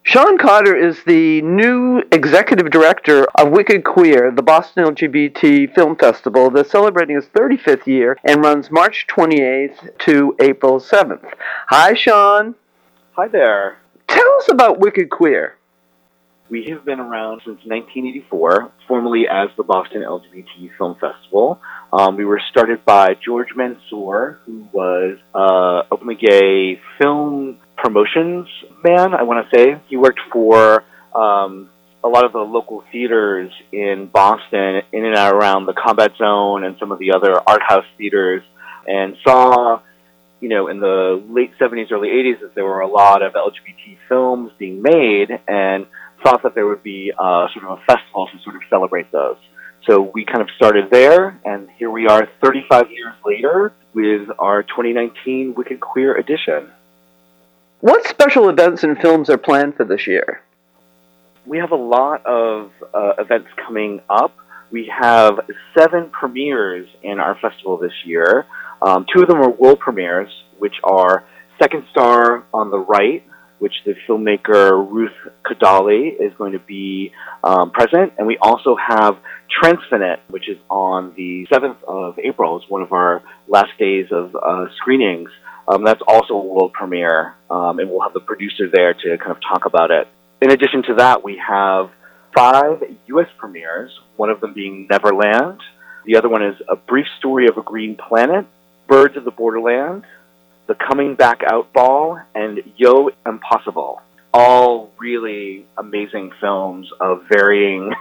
Sean Cotter is the new executive director of Wicked Queer, the Boston LGBT Film Festival that's celebrating its 35th year and runs March 28th to April 7th. Hi, Sean. Hi there. Tell us about Wicked Queer. We have been around since 1984, formerly as the Boston LGBT Film Festival. We were started by George Mansour, who was openly gay film promotions man, I want to say. He worked for a lot of the local theaters in Boston, in and around the Combat Zone and some of the other art house theaters, and saw, in the late 70s, early 80s, that there were a lot of LGBT films being made, and thought that there would be sort of a festival to sort of celebrate those. So we kind of started there, and here we are 35 years later with our 2019 Wicked Queer edition. What special events and films are planned for this year? We have a lot of events coming up. We have 7 premieres in our festival this year. 2 of them are world premieres, which are Second Star on the Right, which the filmmaker Ruth Kadali is going to be present. And we also have Transfinite, which is on the 7th of April. It's one of our last days of screenings. That's also a world premiere, and we'll have the producer there to kind of talk about it. In addition to that, we have 5 U.S. premieres, one of them being Neverland. The other one is A Brief Story of a Green Planet, Birds of the Borderland, The Coming Back Out Ball, and Yo Impossible. All really amazing films of varying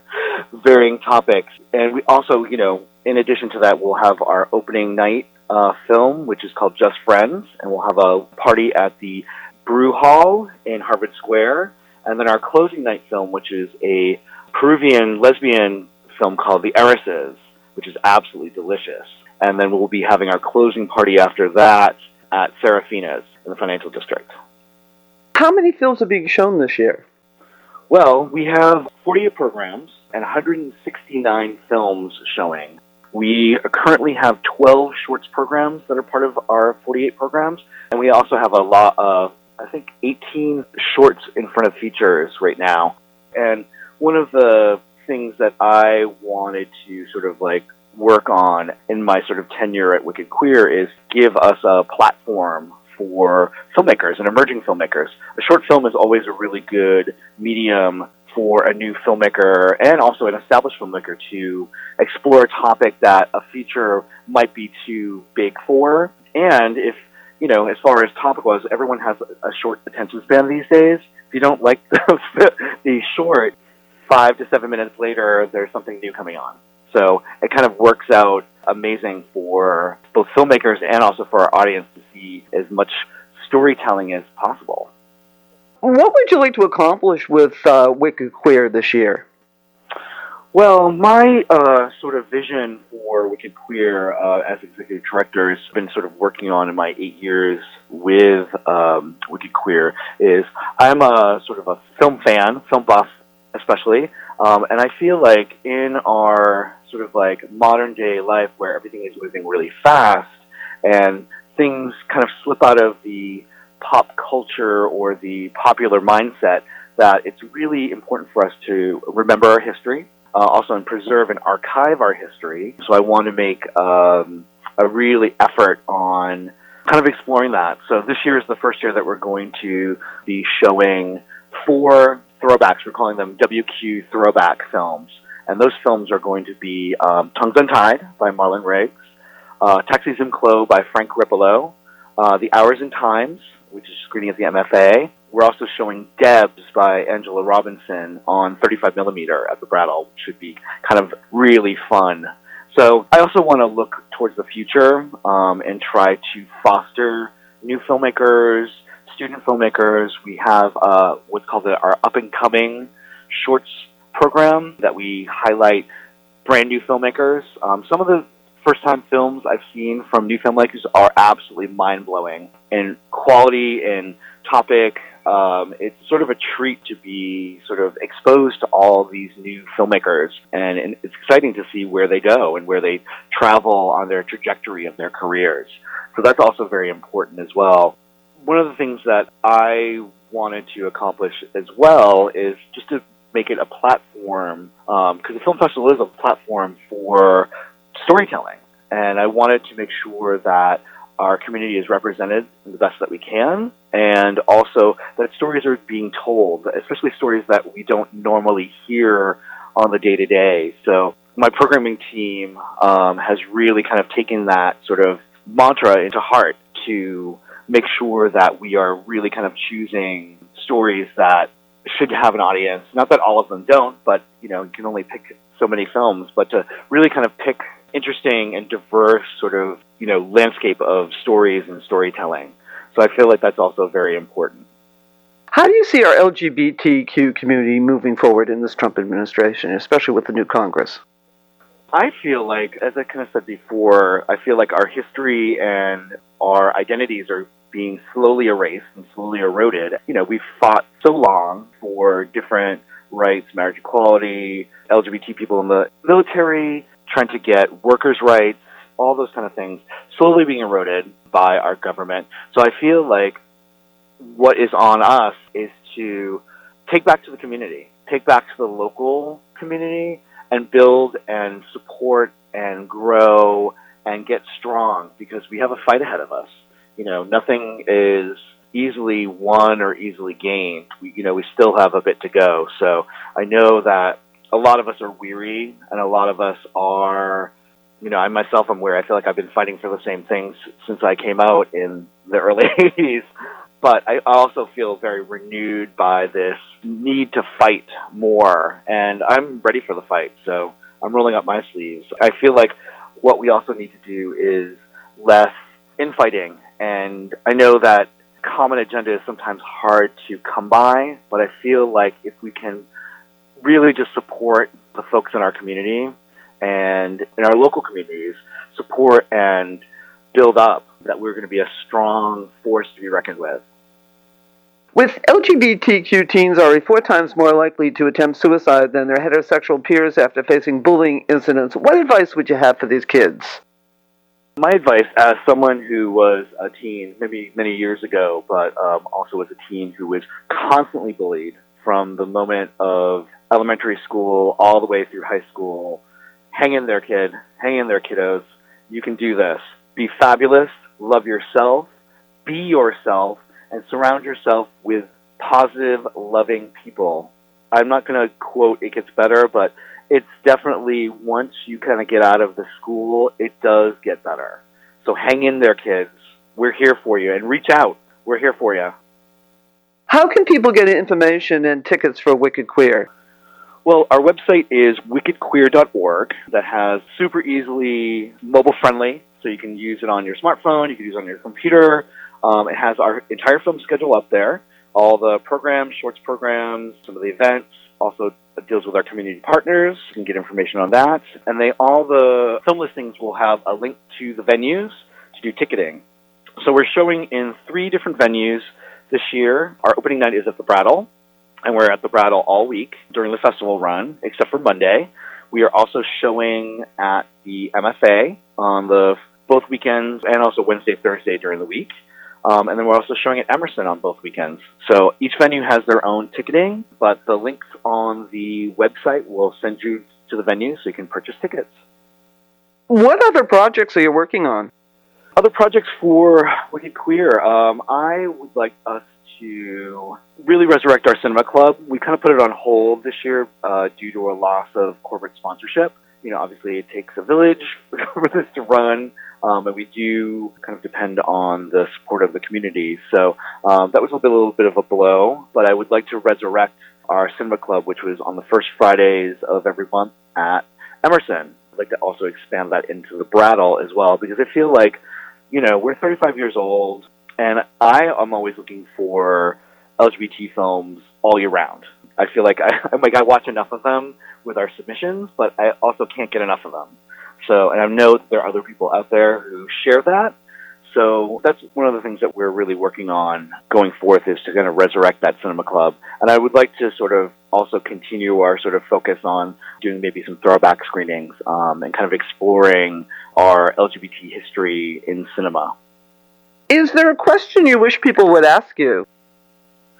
topics. And we also, in addition to that, we'll have our opening night film, which is called Just Friends, and we'll have a party at the Brew Hall in Harvard Square. And then our closing night film, which is a Peruvian lesbian film called The Heiresses, which is absolutely delicious. And then we'll be having our closing party after that at Serafina's in the Financial District. How many films are being shown this year? Well, we have 48 programs and 169 films showing. We currently have 12 shorts programs that are part of our 48 programs, and we also have a lot of, 18 shorts in front of features right now. And one of the things that I wanted to sort of work on in my sort of tenure at Wicked Queer is give us a platform for filmmakers and emerging filmmakers. A short film is always a really good medium for a new filmmaker and also an established filmmaker to explore a topic that a feature might be too big for. And if, as far as topic was, everyone has a short attention span these days. If you don't like the short, 5 to 7 minutes later, there's something new coming on. So it kind of works out amazing for both filmmakers and also for our audience to see as much storytelling as possible. What would you like to accomplish with Wicked Queer this year? Well, my sort of vision for Wicked Queer as executive director has been sort of working on in my 8 years with Wicked Queer is I'm a sort of a film fan, film buff especially, and I feel like in our sort of modern day life where everything is moving really fast and things kind of slip out of the pop culture or the popular mindset, that it's really important for us to remember our history, also and preserve and archive our history. So I want to make a really effort on kind of exploring that. So this year is the first year that we're going to be showing 4 throwbacks. We're calling them WQ throwback films. And those films are going to be Tongues Untied by Marlon Riggs, Taxi Zoom Clo by Frank Ripolo, The Hours and Times, which is screening at the MFA. We're also showing Debs by Angela Robinson on 35mm at the Brattle, which should be kind of really fun. So I also want to look towards the future and try to foster new filmmakers, student filmmakers. We have what's called our up-and-coming shorts program that we highlight brand new filmmakers. Some of the first-time films I've seen from new filmmakers are absolutely mind-blowing in quality and topic. It's sort of a treat to be sort of exposed to all these new filmmakers, and it's exciting to see where they go and where they travel on their trajectory of their careers. So that's also very important as well. One of the things that I wanted to accomplish as well is just to make it a platform, because the film festival is a platform for storytelling. And I wanted to make sure that our community is represented the best that we can, and also that stories are being told, especially stories that we don't normally hear on the day-to-day. So my programming team has really kind of taken that sort of mantra into heart to make sure that we are really kind of choosing stories that should have an audience. Not that all of them don't, but, you can only pick so many films, but to really kind of pick interesting and diverse sort of, landscape of stories and storytelling. So I feel like that's also very important. How do you see our LGBTQ community moving forward in this Trump administration, especially with the new Congress? I feel like, as I kind of said before, I feel like our history and our identities are being slowly erased and slowly eroded. We've fought so long for different rights, marriage equality, LGBT people in the military, trying to get workers' rights, all those kind of things, slowly being eroded by our government. So I feel like what is on us is to take back to the community, take back to the local community, and build and support and grow and get strong, because we have a fight ahead of us. Nothing is easily won or easily gained. We still have a bit to go. So I know that a lot of us are weary, and a lot of us are, I myself am weary. I feel like I've been fighting for the same things since I came out in the early 80s. But I also feel very renewed by this need to fight more, and I'm ready for the fight, so I'm rolling up my sleeves. I feel like what we also need to do is less infighting, and I know that common agenda is sometimes hard to come by, but I feel like if we can really just support the folks in our community and in our local communities, support and build up, that we're going to be a strong force to be reckoned with. With LGBTQ teens are 4 times more likely to attempt suicide than their heterosexual peers after facing bullying incidents, what advice would you have for these kids? My advice, as someone who was a teen maybe many years ago, but also was a teen who was constantly bullied from the moment of elementary school all the way through high school, hang in there, kid. Hang in there, kiddos. You can do this. Be fabulous. Love yourself. Be yourself. And surround yourself with positive, loving people. I'm not going to quote it gets better, but it's definitely, once you kind of get out of the school, it does get better. So hang in there, kids. We're here for you. And reach out. We're here for you. How can people get information and tickets for Wicked Queer? Well, our website is wickedqueer.org. That has super easily mobile-friendly, so you can use it on your smartphone, you can use it on your computer. It has our entire film schedule up there, all the programs, shorts programs, some of the events. Also deals with our community partners. You can get information on that. And all the film listings will have a link to the venues to do ticketing. So we're showing in 3 different venues this year. Our opening night is at the Brattle, and we're at the Brattle all week during the festival run, except for Monday. We are also showing at the MFA on both weekends, and also Wednesday, Thursday during the week. And then we're also showing at Emerson on both weekends. So each venue has their own ticketing, but the links on the website will send you to the venue so you can purchase tickets. What other projects are you working on? Other projects for Wicked Queer. I would like us to really resurrect our cinema club. We kind of put it on hold this year due to a loss of corporate sponsorship. Obviously it takes a village for this to run, and we do kind of depend on the support of the community. So that was a little bit of a blow, but I would like to resurrect our cinema club, which was on the first Fridays of every month at Emerson. I'd like to also expand that into the Brattle as well, because I feel like, we're 35 years old, and I am always looking for LGBT films all year round. I feel like I watch enough of them with our submissions, but I also can't get enough of them. So, and I know that there are other people out there who share that. So that's one of the things that we're really working on going forth, is to kind of resurrect that cinema club. And I would like to sort of also continue our sort of focus on doing maybe some throwback screenings and kind of exploring our LGBT history in cinema. Is there a question you wish people would ask you?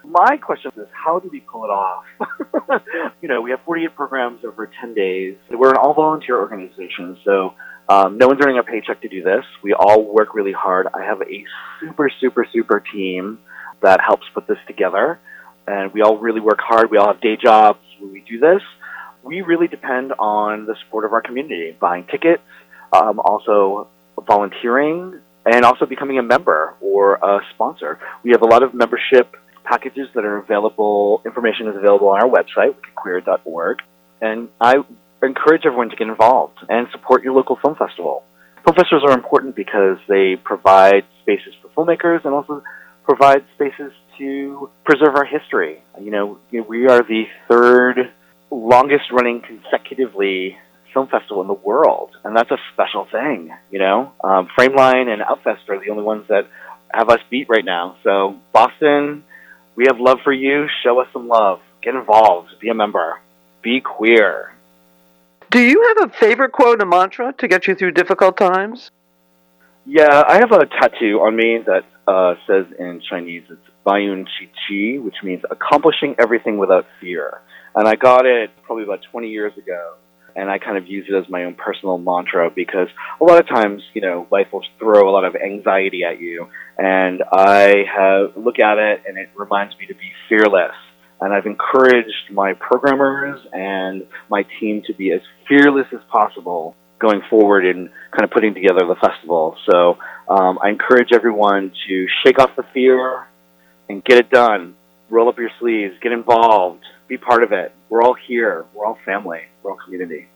My question is, how do we pull it off? We have 48 programs over 10 days. We're an all-volunteer organization, so no one's earning a paycheck to do this. We all work really hard. I have a super, super, super team that helps put this together, and we all really work hard. We all have day jobs when we do this. We really depend on the support of our community, buying tickets, also volunteering, and also becoming a member or a sponsor. We have a lot of membership packages that are available. Information is available on our website, wickedqueer.org. And I encourage everyone to get involved and support your local film festival. Film festivals are important because they provide spaces for filmmakers and also provide spaces to preserve our history. We are the third longest running consecutively film festival in the world, and that's a special thing. Frameline and Outfest are the only ones that have us beat right now. So Boston, we have love for you. Show us some love. Get involved. Be a member. Be queer. Do you have a favorite quote or mantra to get you through difficult times? Yeah, I have a tattoo on me that says in Chinese, it's Bayun Chi Chi, which means accomplishing everything without fear. And I got it probably about 20 years ago. And I kind of use it as my own personal mantra because a lot of times, life will throw a lot of anxiety at you. And I look at it and it reminds me to be fearless. And I've encouraged my programmers and my team to be as fearless as possible going forward in kind of putting together the festival. So I encourage everyone to shake off the fear and get it done. Roll up your sleeves, get involved, be part of it. We're all here. We're all family. We're all community.